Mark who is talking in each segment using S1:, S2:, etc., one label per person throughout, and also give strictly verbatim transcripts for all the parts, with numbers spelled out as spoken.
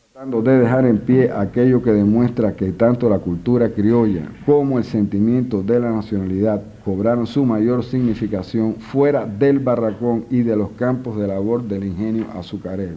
S1: tratando de dejar en pie aquello que demuestra que tanto la cultura criolla como el sentimiento de la nacionalidad cobraron su mayor significación fuera del barracón y de los campos de labor del ingenio azucarero.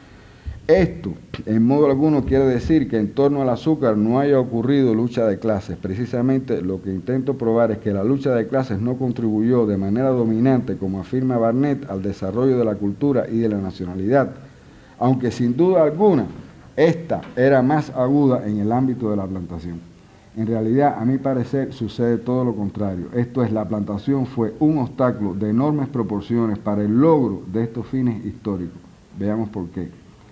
S1: Esto, en modo alguno, quiere decir que en torno al azúcar no haya ocurrido lucha de clases. Precisamente lo que intento probar es que la lucha de clases no contribuyó de manera dominante, como afirma Barnett, al desarrollo de la cultura y de la nacionalidad, aunque sin duda alguna esta era más aguda en el ámbito de la plantación. En realidad, a mi parecer, sucede todo lo contrario. Esto es, la plantación fue un obstáculo de enormes proporciones para el logro de estos fines históricos. Veamos por qué.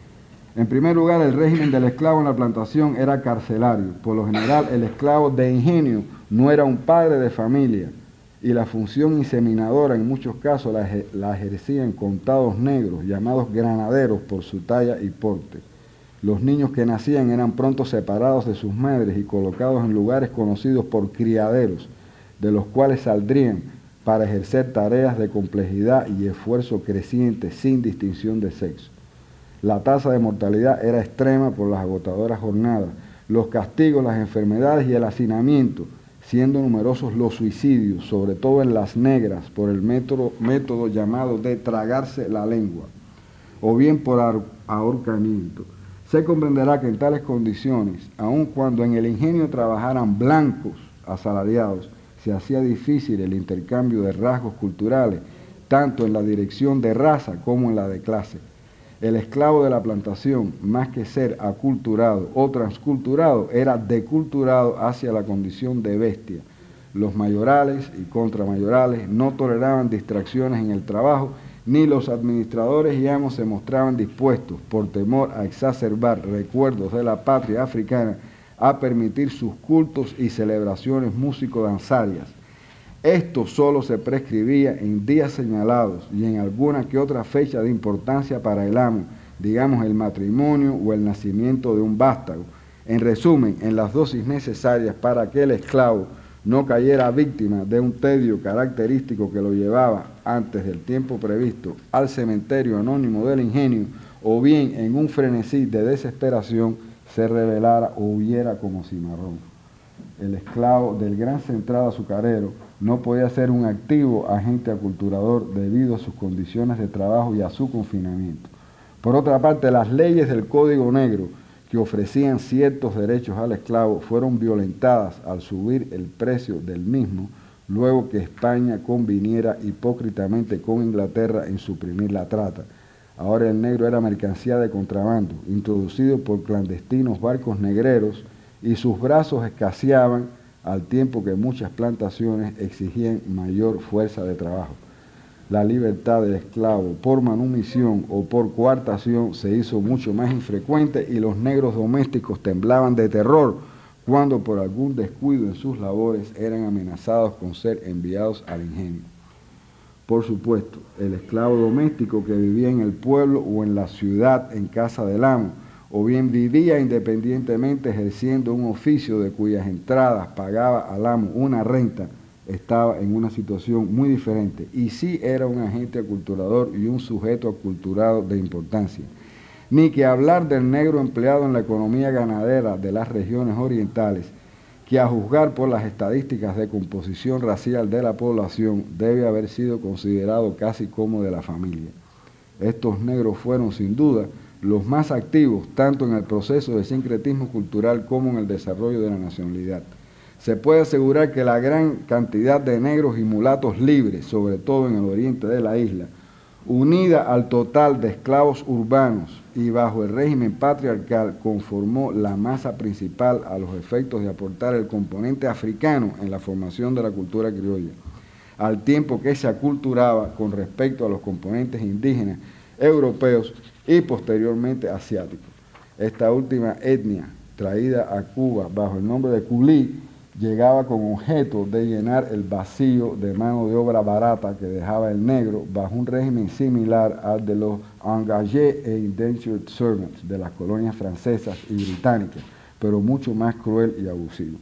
S1: En primer lugar, el régimen del esclavo en la plantación era carcelario. Por lo general, el esclavo de ingenio no era un padre de familia y la función inseminadora en muchos casos la, la ejercían contados negros, llamados granaderos por su talla y porte. Los niños que nacían eran pronto separados de sus madres y colocados en lugares conocidos por criaderos, de los cuales saldrían para ejercer tareas de complejidad y esfuerzo creciente sin distinción de sexo. La tasa de mortalidad era extrema por las agotadoras jornadas, los castigos, las enfermedades y el hacinamiento, siendo numerosos los suicidios, sobre todo en las negras, por el método, método llamado de tragarse la lengua, o bien por ahorcamiento. Se comprenderá que en tales condiciones, aun cuando en el ingenio trabajaran blancos asalariados, se hacía difícil el intercambio de rasgos culturales, tanto en la dirección de raza como en la de clase. El esclavo de la plantación, más que ser aculturado o transculturado, era deculturado hacia la condición de bestia. Los mayorales y contramayorales no toleraban distracciones en el trabajo, ni los administradores y amos se mostraban dispuestos, por temor a exacerbar recuerdos de la patria africana, a permitir sus cultos y celebraciones músico-danzarias. Esto solo se prescribía en días señalados y en alguna que otra fecha de importancia para el amo, digamos el matrimonio o el nacimiento de un vástago. En resumen, en las dosis necesarias para que el esclavo no cayera víctima de un tedio característico que lo llevaba antes del tiempo previsto al cementerio anónimo del ingenio, o bien en un frenesí de desesperación se rebelara o huyera como cimarrón. El esclavo del gran central azucarero no podía ser un activo agente aculturador debido a sus condiciones de trabajo y a su confinamiento. Por otra parte, las leyes del Código Negro, que ofrecían ciertos derechos al esclavo, fueron violentadas al subir el precio del mismo, luego que España conviniera hipócritamente con Inglaterra en suprimir la trata. Ahora el negro era mercancía de contrabando, introducido por clandestinos barcos negreros, y sus brazos escaseaban al tiempo que muchas plantaciones exigían mayor fuerza de trabajo. La libertad del esclavo por manumisión o por coartación se hizo mucho más infrecuente y los negros domésticos temblaban de terror cuando por algún descuido en sus labores eran amenazados con ser enviados al ingenio. Por supuesto, el esclavo doméstico que vivía en el pueblo o en la ciudad en casa del amo, o bien vivía independientemente ejerciendo un oficio de cuyas entradas pagaba al amo una renta, estaba en una situación muy diferente y sí era un agente aculturador y un sujeto aculturado de importancia. Ni que hablar del negro empleado en la economía ganadera de las regiones orientales, que a juzgar por las estadísticas de composición racial de la población debe haber sido considerado casi como de la familia. Estos negros fueron sin duda los más activos tanto en el proceso de sincretismo cultural como en el desarrollo de la nacionalidad. Se puede asegurar que la gran cantidad de negros y mulatos libres, sobre todo en el oriente de la isla, unida al total de esclavos urbanos y bajo el régimen patriarcal, conformó la masa principal a los efectos de aportar el componente africano en la formación de la cultura criolla, al tiempo que se aculturaba con respecto a los componentes indígenas, europeos y posteriormente asiáticos. Esta última etnia, traída a Cuba bajo el nombre de culí, llegaba con objeto de llenar el vacío de mano de obra barata que dejaba el negro bajo un régimen similar al de los engagés e indentured servants de las colonias francesas y británicas, pero mucho más cruel y abusivo.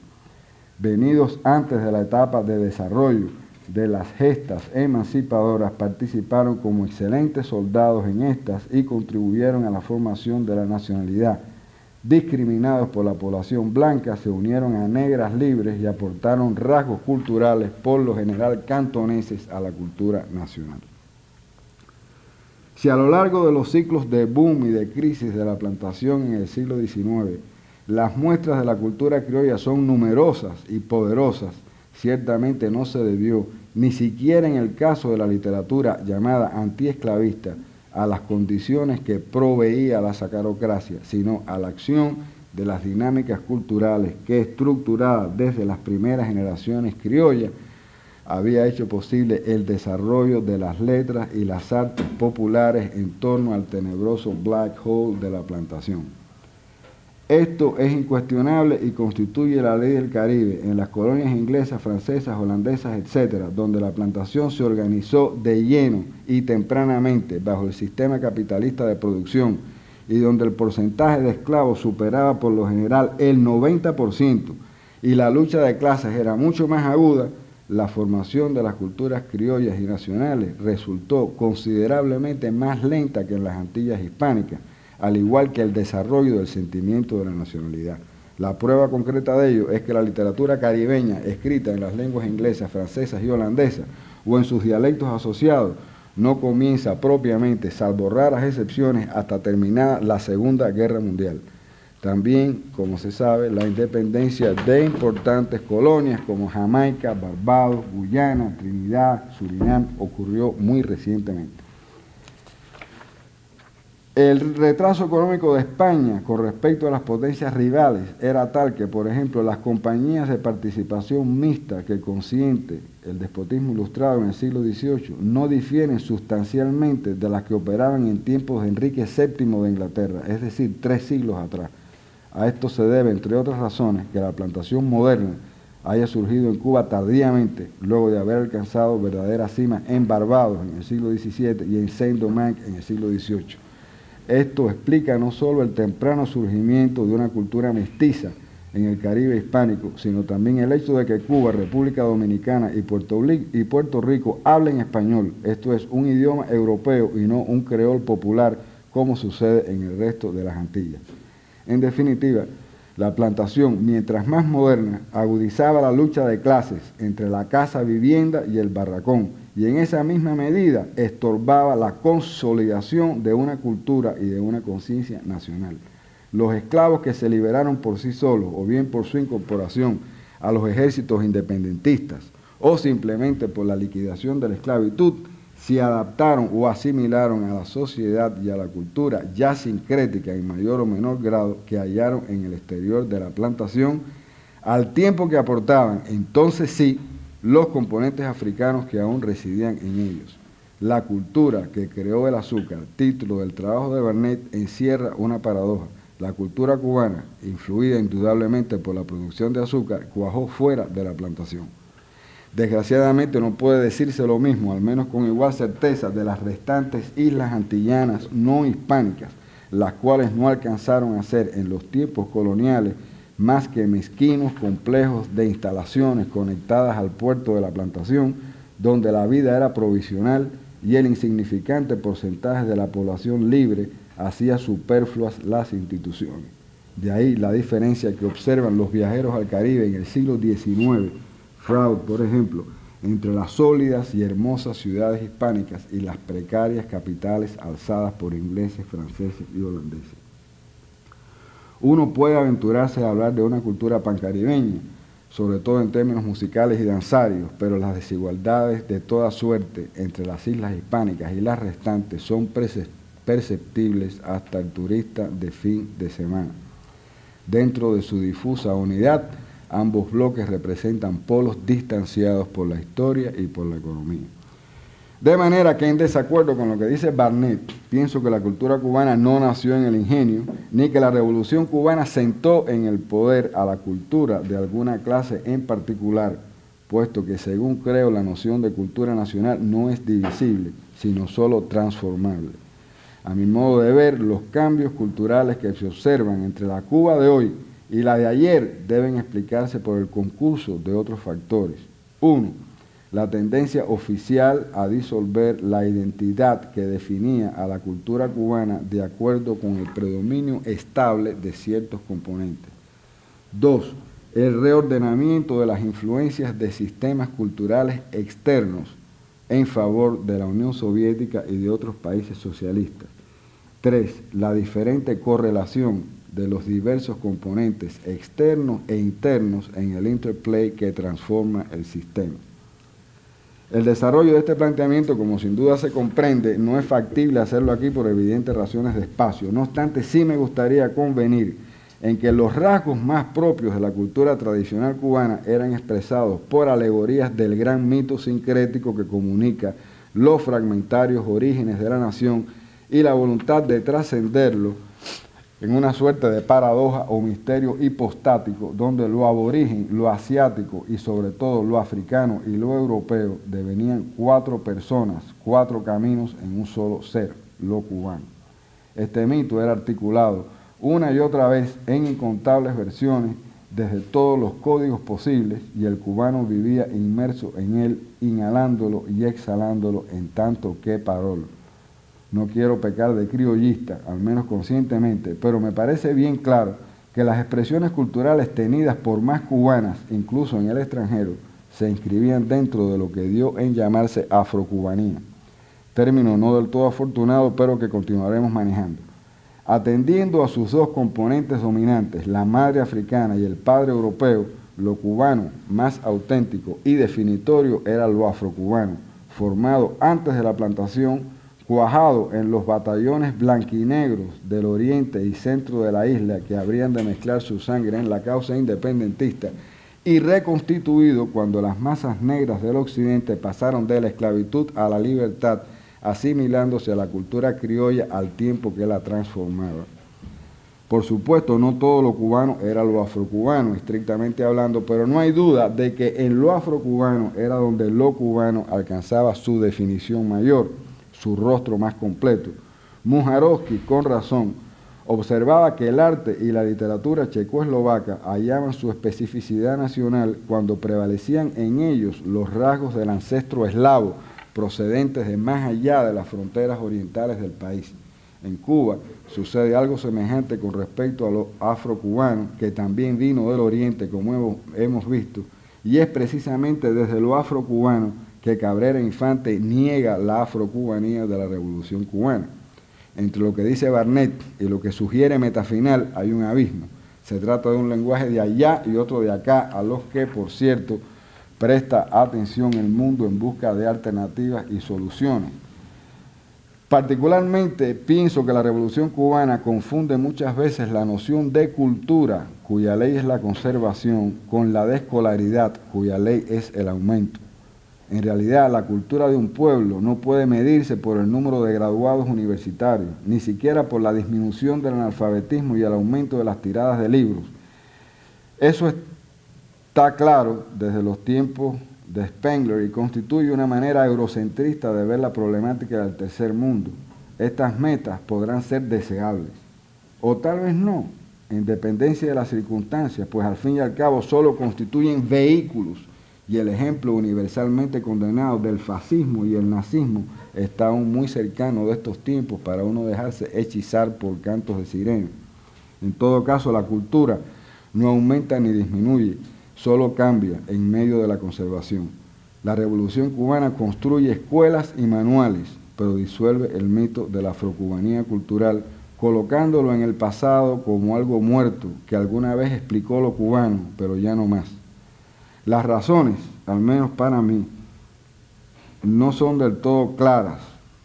S1: Venidos antes de la etapa de desarrollo de las gestas emancipadoras, participaron como excelentes soldados en estas y contribuyeron a la formación de la nacionalidad. discriminados por la población blanca, se unieron a negras libres y aportaron rasgos culturales, por lo general cantoneses, a la cultura nacional. Si a lo largo de los ciclos de boom y de crisis de la plantación en el siglo diecinueve, las muestras de la cultura criolla son numerosas y poderosas, ciertamente no se debió, ni siquiera en el caso de la literatura llamada antiesclavista, a las condiciones que proveía la sacarocracia, sino a la acción de las dinámicas culturales que, estructurada desde las primeras generaciones criollas, había hecho posible el desarrollo de las letras y las artes populares en torno al tenebroso black hole de la plantación. Esto es incuestionable y constituye la ley del Caribe en las colonias inglesas, francesas, holandesas, etcétera, donde la plantación se organizó de lleno y tempranamente bajo el sistema capitalista de producción y donde el porcentaje de esclavos superaba por lo general el noventa por ciento y la lucha de clases era mucho más aguda. La formación de las culturas criollas y nacionales resultó considerablemente más lenta que en las Antillas hispánicas, al igual que el desarrollo del sentimiento de la nacionalidad. La prueba concreta de ello es que la literatura caribeña, escrita en las lenguas inglesas, francesas y holandesas, o en sus dialectos asociados, no comienza propiamente, salvo raras excepciones, hasta terminada la Segunda Guerra Mundial. También, como se sabe, la independencia de importantes colonias como Jamaica, Barbados, Guyana, Trinidad, Surinam ocurrió muy recientemente. El retraso económico de España con respecto a las potencias rivales era tal que, por ejemplo, las compañías de participación mixta que consiente el despotismo ilustrado en el siglo dieciocho no difieren sustancialmente de las que operaban en tiempos de Enrique séptimo de Inglaterra, es decir, tres siglos atrás. A esto se debe, entre otras razones, que la plantación moderna haya surgido en Cuba tardíamente, luego de haber alcanzado verdadera cima en Barbados en el siglo diecisiete y en Saint-Domingue en el siglo dieciocho. Esto explica no solo el temprano surgimiento de una cultura mestiza en el Caribe hispánico, sino también el hecho de que Cuba, República Dominicana y Puerto, y Puerto Rico hablen español, esto es, un idioma europeo y no un creol popular como sucede en el resto de las Antillas. En definitiva, la plantación, mientras más moderna, agudizaba la lucha de clases entre la casa-vivienda y el barracón, y en esa misma medida estorbaba la consolidación de una cultura y de una conciencia nacional. Los esclavos que se liberaron por sí solos o bien por su incorporación a los ejércitos independentistas o simplemente por la liquidación de la esclavitud, se adaptaron o asimilaron a la sociedad y a la cultura ya sincrética en mayor o menor grado que hallaron en el exterior de la plantación, al tiempo que aportaban, entonces sí, los componentes africanos que aún residían en ellos. La cultura que creó el azúcar, título del trabajo de Barnett, encierra una paradoja. La cultura cubana, influida indudablemente por la producción de azúcar, cuajó fuera de la plantación. Desgraciadamente no puede decirse lo mismo, al menos con igual certeza, de las restantes islas antillanas no hispánicas, las cuales no alcanzaron a ser en los tiempos coloniales más que mezquinos complejos de instalaciones conectadas al puerto de la plantación, donde la vida era provisional y el insignificante porcentaje de la población libre hacía superfluas las instituciones. De ahí la diferencia que observan los viajeros al Caribe en el siglo diecinueve, Freud, por ejemplo, entre las sólidas y hermosas ciudades hispánicas y las precarias capitales alzadas por ingleses, franceses y holandeses. Uno puede aventurarse a hablar de una cultura pancaribeña, sobre todo en términos musicales y danzarios, pero las desigualdades de toda suerte entre las islas hispánicas y las restantes son perceptibles hasta el turista de fin de semana. Dentro de su difusa unidad, ambos bloques representan polos distanciados por la historia y por la economía. De manera que, en desacuerdo con lo que dice Barnett, pienso que la cultura cubana no nació en el ingenio, ni que la revolución cubana sentó en el poder a la cultura de alguna clase en particular, puesto que, según creo, la noción de cultura nacional no es divisible, sino solo transformable. A mi modo de ver, los cambios culturales que se observan entre la Cuba de hoy y la de ayer deben explicarse por el concurso de otros factores. Uno, la tendencia oficial a disolver la identidad que definía a la cultura cubana de acuerdo con el predominio estable de ciertos componentes. Dos, el reordenamiento de las influencias de sistemas culturales externos en favor de la Unión Soviética y de otros países socialistas. Tres, la diferente correlación de los diversos componentes externos e internos en el interplay que transforma el sistema. El desarrollo de este planteamiento, como sin duda se comprende, no es factible hacerlo aquí por evidentes razones de espacio. No obstante, sí me gustaría convenir en que los rasgos más propios de la cultura tradicional cubana eran expresados por alegorías del gran mito sincrético que comunica los fragmentarios orígenes de la nación y la voluntad de trascenderlo en una suerte de paradoja o misterio hipostático, donde lo aborigen, lo asiático y sobre todo lo africano y lo europeo devenían cuatro personas, cuatro caminos en un solo ser, lo cubano. Este mito era articulado una y otra vez en incontables versiones desde todos los códigos posibles y el cubano vivía inmerso en él, inhalándolo y exhalándolo en tanto que parolo. No quiero pecar de criollista, al menos conscientemente, pero me parece bien claro que las expresiones culturales tenidas por más cubanas, incluso en el extranjero, se inscribían dentro de lo que dio en llamarse afrocubanía, término no del todo afortunado, pero que continuaremos manejando. Atendiendo a sus dos componentes dominantes, la madre africana y el padre europeo, lo cubano más auténtico y definitorio era lo afrocubano, formado antes de la plantación, cuajado en los batallones blanquinegros del oriente y centro de la isla que habrían de mezclar su sangre en la causa independentista y reconstituido cuando las masas negras del occidente pasaron de la esclavitud a la libertad, asimilándose a la cultura criolla al tiempo que la transformaba. Por supuesto, no todo lo cubano era lo afrocubano, estrictamente hablando, pero no hay duda de que en lo afrocubano era donde lo cubano alcanzaba su definición mayor, su rostro más completo. Mujarowski, con razón, observaba que el arte y la literatura checoslovaca hallaban su especificidad nacional cuando prevalecían en ellos los rasgos del ancestro eslavo procedentes de más allá de las fronteras orientales del país. En Cuba sucede algo semejante con respecto a lo afrocubano, que también vino del oriente, como hemos, hemos visto, y es precisamente desde lo afrocubano que Cabrera Infante niega la afrocubanía de la Revolución Cubana. Entre lo que dice Barnett y lo que sugiere Metafinal hay un abismo. Se trata de un lenguaje de allá y otro de acá, a los que, por cierto, presta atención el mundo en busca de alternativas y soluciones. Particularmente pienso que la Revolución Cubana confunde muchas veces la noción de cultura, cuya ley es la conservación, con la de escolaridad, cuya ley es el aumento. En realidad, la cultura de un pueblo no puede medirse por el número de graduados universitarios, ni siquiera por la disminución del analfabetismo y el aumento de las tiradas de libros. Eso está claro desde los tiempos de Spengler y constituye una manera eurocentrista de ver la problemática del tercer mundo. Estas metas podrán ser deseables, o tal vez no, en dependencia de las circunstancias, pues al fin y al cabo solo constituyen vehículos. Y el ejemplo universalmente condenado del fascismo y el nazismo está aún muy cercano de estos tiempos para uno dejarse hechizar por cantos de sirena. En todo caso, la cultura no aumenta ni disminuye, solo cambia en medio de la conservación. La Revolución Cubana construye escuelas y manuales, pero disuelve el mito de la afrocubanía cultural, colocándolo en el pasado como algo muerto que alguna vez explicó lo cubano, pero ya no más. Las razones, al menos para mí, no son del todo claras.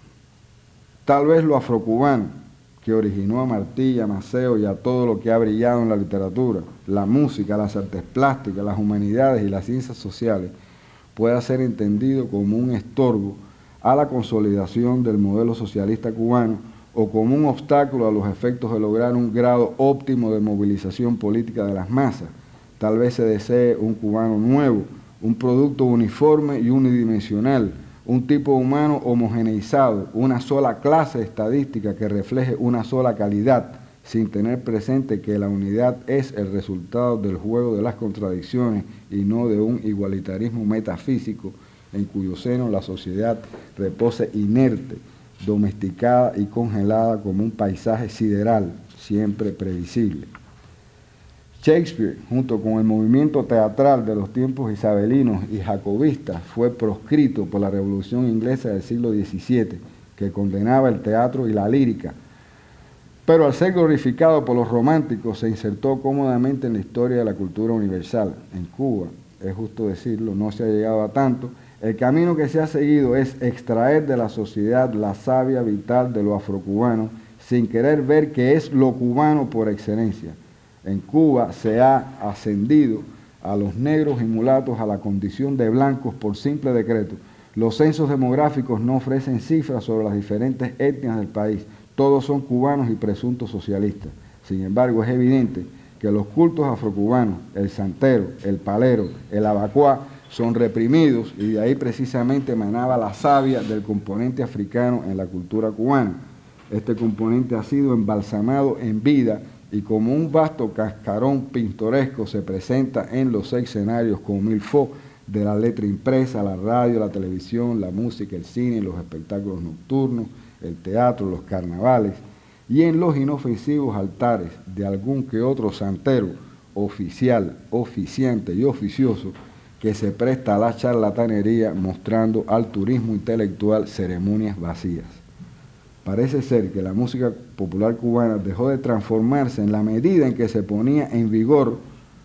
S1: Tal vez lo afrocubano, que originó a Martí, a Maceo y a todo lo que ha brillado en la literatura, la música, las artes plásticas, las humanidades y las ciencias sociales, pueda ser entendido como un estorbo a la consolidación del modelo socialista cubano o como un obstáculo a los efectos de lograr un grado óptimo de movilización política de las masas. Tal vez se desee un cubano nuevo, un producto uniforme y unidimensional, un tipo humano homogeneizado, una sola clase estadística que refleje una sola calidad, sin tener presente que la unidad es el resultado del juego de las contradicciones y no de un igualitarismo metafísico en cuyo seno la sociedad repose inerte, domesticada y congelada como un paisaje sideral, siempre previsible. Shakespeare, junto con el movimiento teatral de los tiempos isabelinos y jacobistas, fue proscrito por la Revolución Inglesa del siglo diecisiete, que condenaba el teatro y la lírica, pero al ser glorificado por los románticos se insertó cómodamente en la historia de la cultura universal. En Cuba, es justo decirlo, no se ha llegado a tanto. El camino que se ha seguido es extraer de la sociedad la savia vital de lo afrocubano, sin querer ver que es lo cubano por excelencia. En Cuba se ha ascendido a los negros y mulatos a la condición de blancos por simple decreto. Los censos demográficos no ofrecen cifras sobre las diferentes etnias del país. Todos son cubanos y presuntos socialistas. Sin embargo, es evidente que los cultos afrocubanos, el santero, el palero, el abacuá, son reprimidos y de ahí precisamente emanaba la savia del componente africano en la cultura cubana. Este componente ha sido embalsamado en vida y como un vasto cascarón pintoresco se presenta en los escenarios con milfó de la letra impresa, la radio, la televisión, la música, el cine, los espectáculos nocturnos, el teatro, los carnavales, y en los inofensivos altares de algún que otro santero, oficial, oficiante y oficioso, que se presta a la charlatanería mostrando al turismo intelectual ceremonias vacías. Parece ser que la música popular cubana dejó de transformarse en la medida en que se ponía en vigor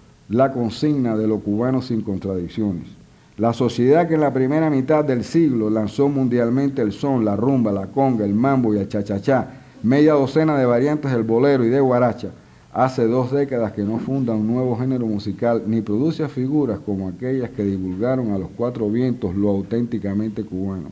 S1: la consigna de lo cubano sin contradicciones. La sociedad que en la primera mitad del siglo lanzó mundialmente el son, la rumba, la conga, el mambo y el cha-cha-cha, media docena de variantes del bolero y de guaracha, hace dos décadas que no funda un nuevo género musical ni produce figuras como aquellas que divulgaron a los cuatro vientos lo auténticamente cubano.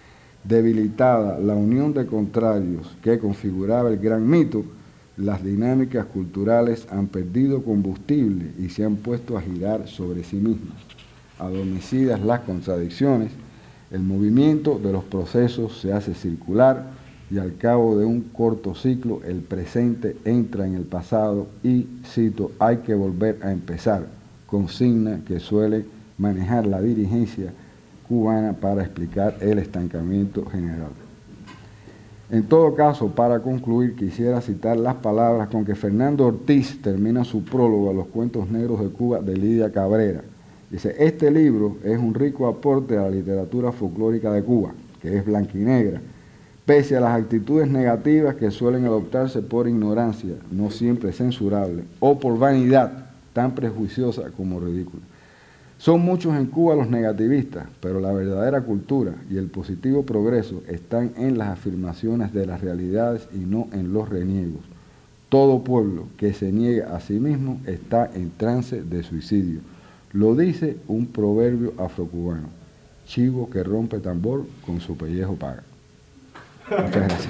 S1: Debilitada la unión de contrarios que configuraba el gran mito, las dinámicas culturales han perdido combustible y se han puesto a girar sobre sí mismas. Adormecidas las contradicciones, el movimiento de los procesos se hace circular y al cabo de un corto ciclo el presente entra en el pasado y, cito, hay que volver a empezar, consigna que suele manejar la dirigencia cubana para explicar el estancamiento general. En todo caso, para concluir, quisiera citar las palabras con que Fernando Ortiz termina su prólogo a los cuentos negros de Cuba de Lidia Cabrera. Dice, este libro es un rico aporte a la literatura folclórica de Cuba, que es blanquinegra, pese a las actitudes negativas que suelen adoptarse por ignorancia, no siempre censurable, o por vanidad, tan prejuiciosa como ridícula. Son muchos en Cuba los negativistas, pero la verdadera cultura y el positivo progreso están en las afirmaciones de las realidades y no en los reniegos. Todo pueblo que se niega a sí mismo está en trance de suicidio. Lo dice un proverbio afrocubano: chivo que rompe tambor, con su pellejo paga. Muchas gracias.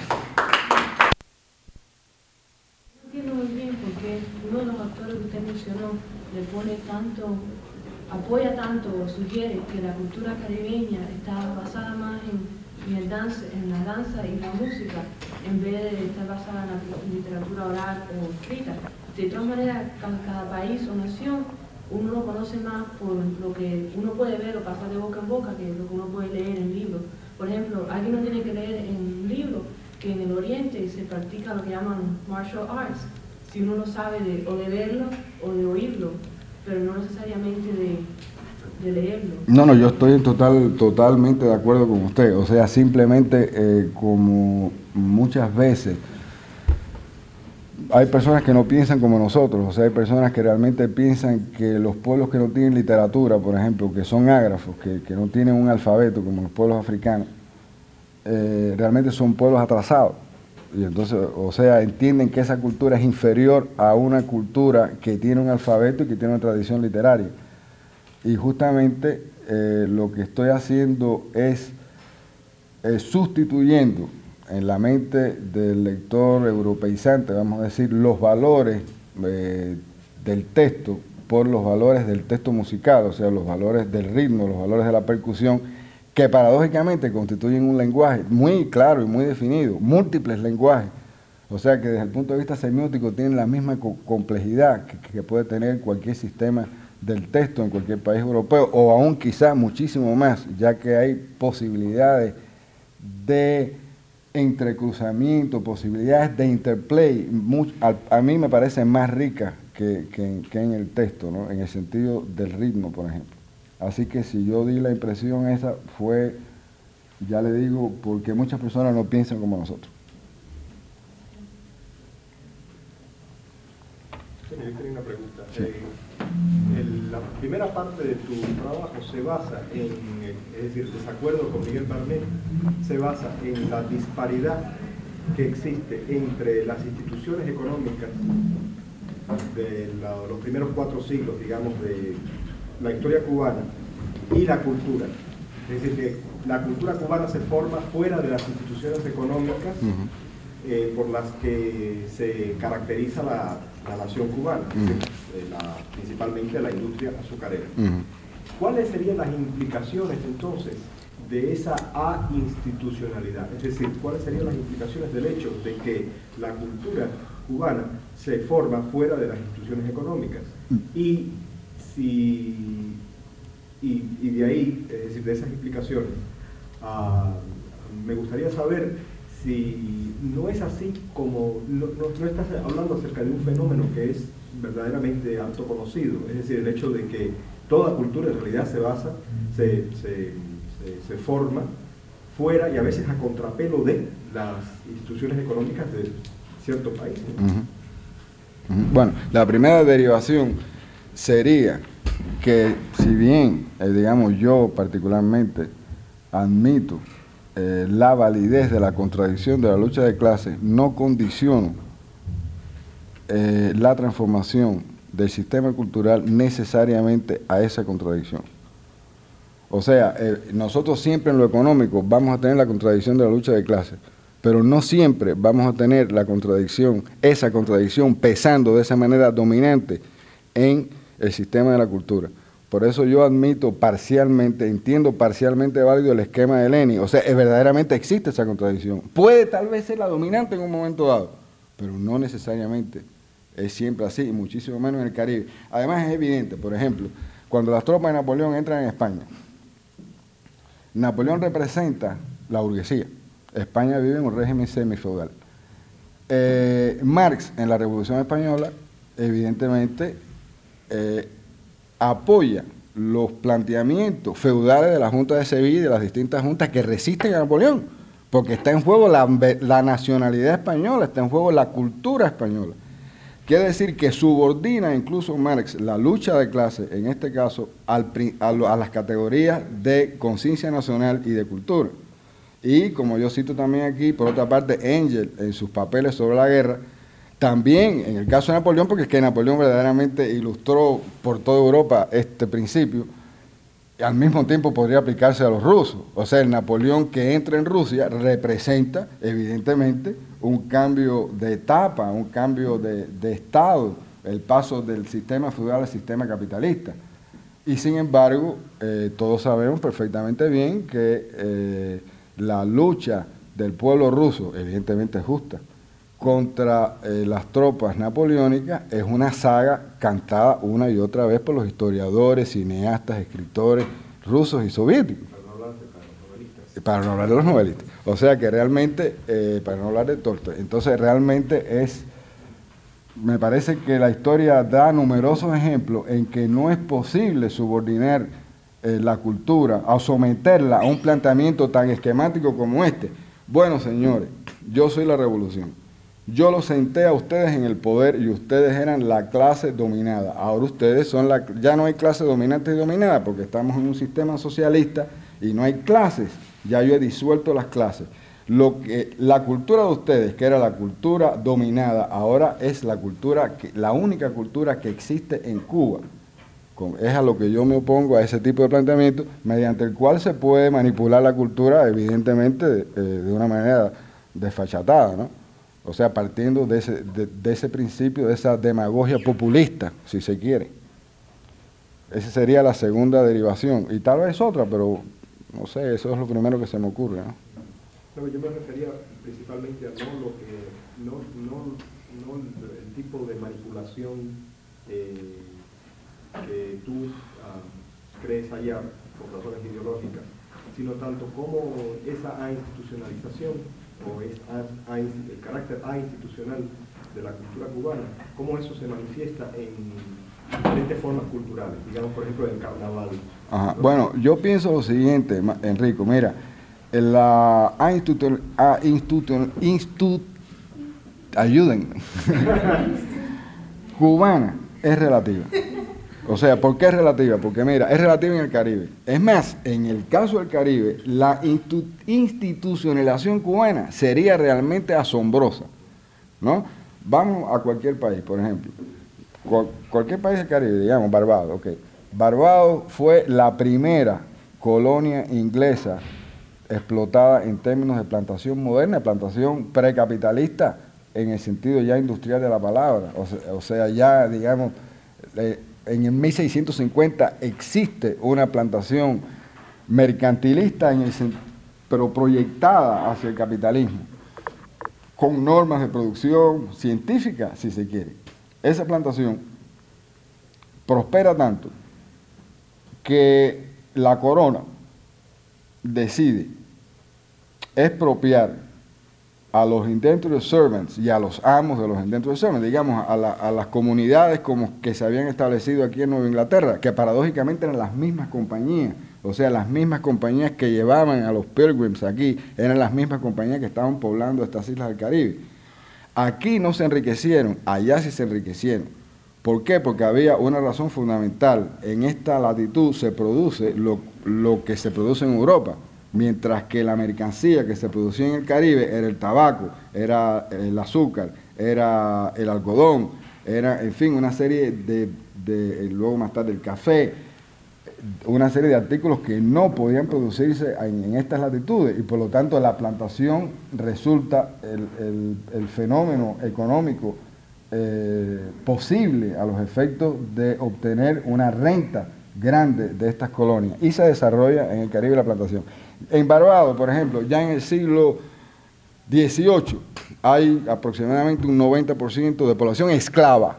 S2: No entiendo muy bien por qué uno de los actores que usted mencionó le pone tanto, apoya tanto o sugiere que la cultura caribeña está basada más en, en, el dance, en la danza y la música en vez de estar basada en la literatura oral o escrita. De todas maneras, cada, cada país o nación uno lo conoce más por lo que uno puede ver o pasar de boca en boca que lo que uno puede leer en libros. Por ejemplo, alguien no tiene que leer en un libro que en el Oriente se practica lo que llaman martial arts, si uno no sabe de, o de verlo o de oírlo, pero no necesariamente de, de leerlo.
S1: No, no, yo estoy en total, totalmente de acuerdo con usted. O sea, simplemente eh, como muchas veces hay personas que no piensan como nosotros, o sea, hay personas que realmente piensan que los pueblos que no tienen literatura, por ejemplo, que son ágrafos, que, que no tienen un alfabeto como los pueblos africanos, eh, realmente son pueblos atrasados. Y entonces, o sea, entienden que esa cultura es inferior a una cultura que tiene un alfabeto y que tiene una tradición literaria. Y justamente eh, lo que estoy haciendo es eh, sustituyendo en la mente del lector europeizante, vamos a decir, los valores eh, del texto por los valores del texto musical, o sea, los valores del ritmo, los valores de la percusión, que paradójicamente constituyen un lenguaje muy claro y muy definido, múltiples lenguajes, o sea que desde el punto de vista semiótico tienen la misma co complejidad que, que puede tener cualquier sistema del texto en cualquier país europeo, o aún quizás muchísimo más, ya que hay posibilidades de entrecruzamiento, posibilidades de interplay, much, a, a mí me parece más rica que, que, que en el texto, ¿no? En el sentido del ritmo, por ejemplo. Así que si yo di la impresión esa, fue, ya le digo, porque muchas personas no piensan como nosotros.
S3: Sí, yo tenía una pregunta.
S1: Sí.
S3: Eh, el, la primera parte de tu trabajo se basa en, es decir, desacuerdo con Miguel Barnet, se basa en la disparidad que existe entre las instituciones económicas de la, los primeros cuatro siglos, digamos, de la historia cubana y la cultura. Es decir, que la cultura cubana se forma fuera de las instituciones económicas uh-huh. eh, por las que se caracteriza la, la nación cubana, uh-huh. es decir, eh, la, principalmente la industria azucarera. Uh-huh. ¿Cuáles serían las implicaciones entonces de esa a-institucionalidad? Es decir, ¿cuáles serían las implicaciones del hecho de que la cultura cubana se forma fuera de las instituciones económicas? Y si y, y de ahí, es decir, de esas implicaciones, uh, me gustaría saber si no es así como, no, no, no estás hablando acerca de un fenómeno que es verdaderamente alto conocido, es decir, el hecho de que toda cultura en realidad se basa, se, se, se, se forma fuera y a veces a contrapelo de las instituciones económicas de cierto país, ¿no?
S1: Uh-huh. Uh-huh. Bueno, la primera derivación sería que si bien, eh, digamos, yo particularmente admito eh, la validez de la contradicción de la lucha de clases, no condiciono eh, la transformación del sistema cultural necesariamente a esa contradicción. O sea, eh, nosotros siempre en lo económico vamos a tener la contradicción de la lucha de clases, pero no siempre vamos a tener la contradicción, esa contradicción pesando de esa manera dominante en el sistema de la cultura. Por eso yo admito parcialmente, entiendo parcialmente válido el esquema de Lenin. O sea, es, verdaderamente existe esa contradicción. Puede tal vez ser la dominante en un momento dado, pero no necesariamente es siempre así, y muchísimo menos en el Caribe. Además es evidente, por ejemplo, cuando las tropas de Napoleón entran en España, Napoleón representa la burguesía. España vive en un régimen semifeudal. Eh, Marx, en la Revolución Española, evidentemente, eh, apoya los planteamientos feudales de la Junta de Sevilla y de las distintas juntas que resisten a Napoleón, porque está en juego la, la nacionalidad española, está en juego la cultura española. Quiere decir que subordina incluso Marx la lucha de clase, en este caso, al, a, a las categorías de conciencia nacional y de cultura. Y como yo cito también aquí, por otra parte, Engels, en sus papeles sobre la guerra, también en el caso de Napoleón, porque es que Napoleón verdaderamente ilustró por toda Europa este principio, y al mismo tiempo podría aplicarse a los rusos. O sea, el Napoleón que entra en Rusia representa evidentemente un cambio de etapa, un cambio de, de estado, el paso del sistema feudal al sistema capitalista. Y sin embargo, eh, todos sabemos perfectamente bien que eh, la lucha del pueblo ruso, evidentemente justa, contra eh, las tropas napoleónicas es una saga cantada una y otra vez por los historiadores, cineastas, escritores rusos y soviéticos. Para no hablar de, para los novelistas. Para no hablar de los novelistas. O sea que realmente, eh, para no hablar de Tolstoy, entonces realmente es, me parece que la historia da numerosos ejemplos en que no es posible subordinar eh, la cultura o someterla a un planteamiento tan esquemático como este. Bueno, señores, yo soy la revolución. Yo los senté a ustedes en el poder y ustedes eran la clase dominada. Ahora ustedes son la... Ya no hay clase dominante y dominada porque estamos en un sistema socialista y no hay clases. Ya yo he disuelto las clases. Lo que, la cultura de ustedes, que era la cultura dominada, ahora es la cultura, que, la única cultura que existe en Cuba. Es a lo que yo me opongo, a ese tipo de planteamiento, mediante el cual se puede manipular la cultura, evidentemente, de, de una manera desfachatada, ¿no? O sea, partiendo de ese, de, de ese principio, de esa demagogia populista, si se quiere. Esa sería la segunda derivación. Y tal vez otra, pero no sé, eso es lo primero que se me ocurre, ¿no?
S3: No, yo me refería principalmente a no lo que, no, no, no el tipo de manipulación eh, que tú uh, crees hallar por razones ideológicas, sino tanto como esa institucionalización o es a, a, el carácter institucional de la cultura cubana, cómo eso se manifiesta en diferentes formas culturales, digamos por ejemplo el carnaval.
S1: Ajá. Bueno, yo pienso lo siguiente, Enrico, mira, la institu, institu, institu, ayuden, cubana es relativa. O sea, ¿por qué es relativa? Porque mira, es relativa en el Caribe. Es más, en el caso del Caribe, la institucionalización cubana sería realmente asombrosa, ¿no? Vamos a cualquier país, por ejemplo, cual, cualquier país del Caribe, digamos, Barbados, ok. Barbados fue la primera colonia inglesa explotada en términos de plantación moderna, plantación precapitalista, en el sentido ya industrial de la palabra. O sea, o sea ya, digamos, eh, en el mil seiscientos cincuenta existe una plantación mercantilista, en el, pero proyectada hacia el capitalismo, con normas de producción científica, si se quiere. Esa plantación prospera tanto que la corona decide expropiar a los indentured servants y a los amos de los indentured servants, digamos, a, la, a las comunidades como que se habían establecido aquí en Nueva Inglaterra, que paradójicamente eran las mismas compañías, o sea, las mismas compañías que llevaban a los pilgrims aquí, eran las mismas compañías que estaban poblando estas islas del Caribe. Aquí no se enriquecieron, allá sí se enriquecieron. ¿Por qué? Porque había una razón fundamental. En esta latitud se produce lo, lo que se produce en Europa, mientras que la mercancía que se producía en el Caribe era el tabaco, era el azúcar, era el algodón, era, en fin, una serie de, de luego más tarde el café, una serie de artículos que no podían producirse en, en estas latitudes, y por lo tanto la plantación resulta el, el, el fenómeno económico eh, posible a los efectos de obtener una renta grande de estas colonias, y se desarrolla en el Caribe la plantación. En Barbados, por ejemplo, ya en el siglo dieciocho hay aproximadamente un noventa por ciento de población esclava,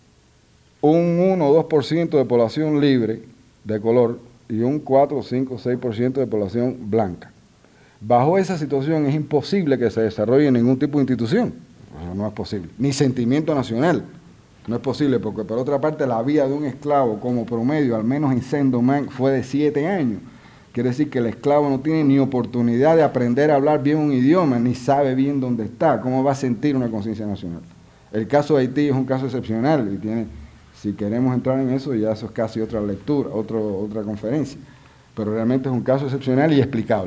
S1: un uno o dos por ciento de población libre de color y un cuatro, cinco, seis por ciento de población blanca. Bajo esa situación es imposible que se desarrolle ningún tipo de institución, o no es posible, ni sentimiento nacional. No es posible, porque por otra parte la vida de un esclavo como promedio, al menos en Saint-Domingue, fue de siete años. Quiere decir que el esclavo no tiene ni oportunidad de aprender a hablar bien un idioma, ni sabe bien dónde está, cómo va a sentir una conciencia nacional. El caso de Haití es un caso excepcional, y tiene, si queremos entrar en eso, ya eso es casi otra lectura, otro, otra conferencia. Pero realmente es un caso excepcional y explicable.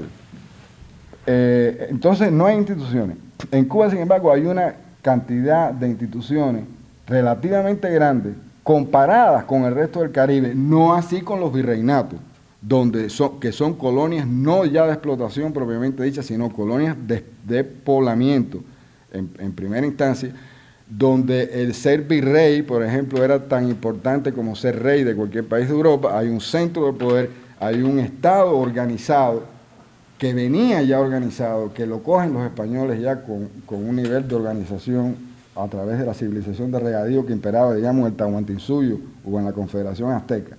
S1: Eh, entonces, no hay instituciones. En Cuba, sin embargo, hay una cantidad de instituciones relativamente grandes, comparadas con el resto del Caribe, no así con los virreinatos, donde son, que son colonias no ya de explotación propiamente dicha, sino colonias de, de poblamiento en, en primera instancia, donde el ser virrey, por ejemplo, era tan importante como ser rey de cualquier país de Europa. Hay un centro de poder, hay un Estado organizado, que venía ya organizado, que lo cogen los españoles ya con, con un nivel de organización a través de la civilización de regadío que imperaba, digamos, en el Tahuantinsuyo o en la Confederación Azteca.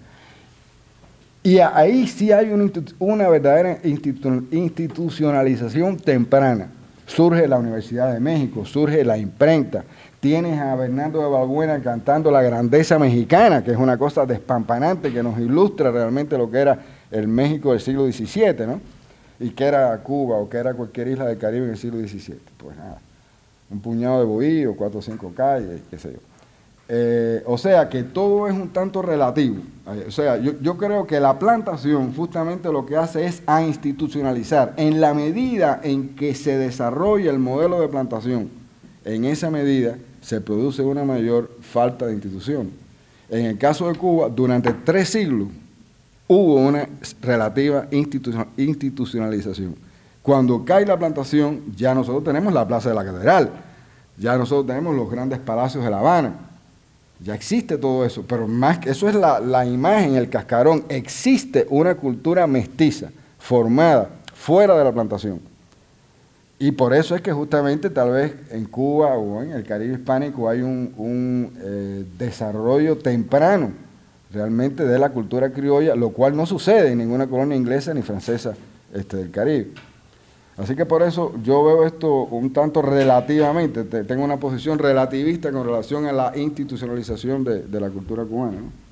S1: Y ahí sí hay una, una verdadera institu institucionalización temprana. Surge la Universidad de México, surge la imprenta. Tienes a Bernardo de Balbuena cantando la grandeza mexicana, que es una cosa despampanante que nos ilustra realmente lo que era el México del siglo diecisiete, ¿no? Y que era Cuba o que era cualquier isla del Caribe en el siglo diecisiete. Pues nada, un puñado de bohíos, cuatro o cinco calles, qué sé yo. Eh, o sea que todo es un tanto relativo. O sea, yo, yo creo que la plantación justamente lo que hace es a institucionalizar. En la medida en que se desarrolla el modelo de plantación, en esa medida se produce una mayor falta de instituciones. En el caso de Cuba, durante tres siglos hubo una relativa institu- institucionalización. Cuando cae la plantación, ya nosotros tenemos la Plaza de la Catedral, ya nosotros tenemos los grandes palacios de La Habana, ya existe todo eso, pero más que eso es la, la imagen, el cascarón. Existe una cultura mestiza, formada fuera de la plantación. Y por eso es que justamente tal vez en Cuba o en el Caribe hispánico hay un, un eh, desarrollo temprano realmente de la cultura criolla, lo cual no sucede en ninguna colonia inglesa ni francesa este, del Caribe. Así que por eso yo veo esto un tanto relativamente, tengo una posición relativista con relación a la institucionalización de, de la cultura cubana, ¿no?